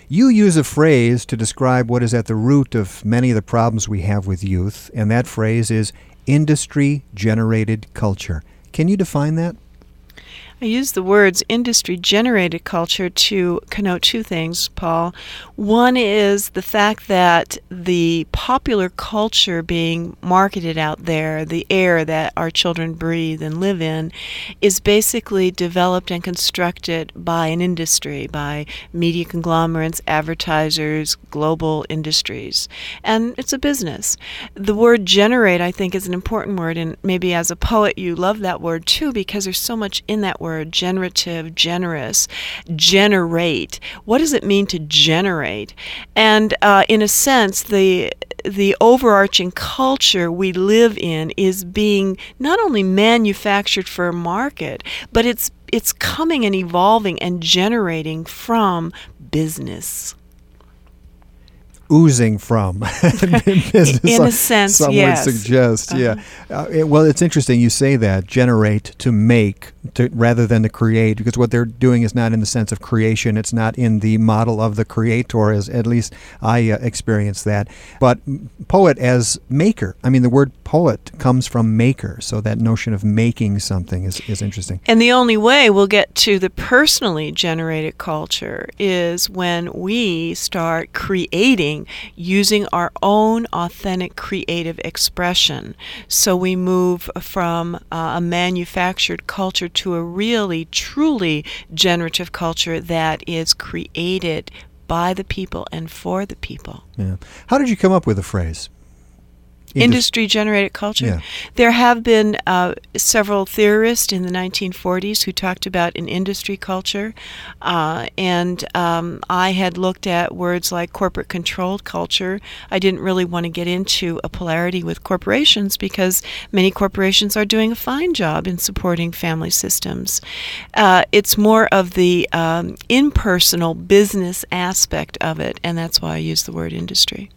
You use a phrase to describe what is at the root of many of the problems we have with youth, and that phrase is industry-generated culture. Can you define that? I use the words industry-generated culture to connote two things, Paul. One is the fact that the popular culture being marketed out there, the air that our children breathe and live in, is basically developed and constructed by an industry, by media conglomerates, advertisers, global industries. And it's a business. The word generate, I think, is an important word, and maybe as a poet you love that word too, because there's so much in that word. Generative, generous, generate. What does it mean to generate? And in a sense, the overarching culture we live in is being not only manufactured for a market, but it's coming and evolving and generating from business. Oozing from business, in a sense, some yes. would suggest. Yeah. Well, it's interesting you say that, generate, to make, rather than to create, because what they're doing is not in the sense of creation. It's not in the model of the creator, as at least I experience that. But poet as maker. I mean, the word poet comes from maker, so that notion of making something is interesting. And the only way we'll get to the personally generated culture is when we start creating using our own authentic creative expression. So we move from a manufactured culture to a really, truly generative culture that is created by the people and for the people. Yeah. How did you come up with the phrase? Industry-generated culture. Yeah. There have been several theorists in the 1940s who talked about an industry culture, and I had looked at words like corporate-controlled culture. I didn't really want to get into a polarity with corporations because many corporations are doing a fine job in supporting family systems. It's more of the impersonal business aspect of it, and that's why I use the word industry.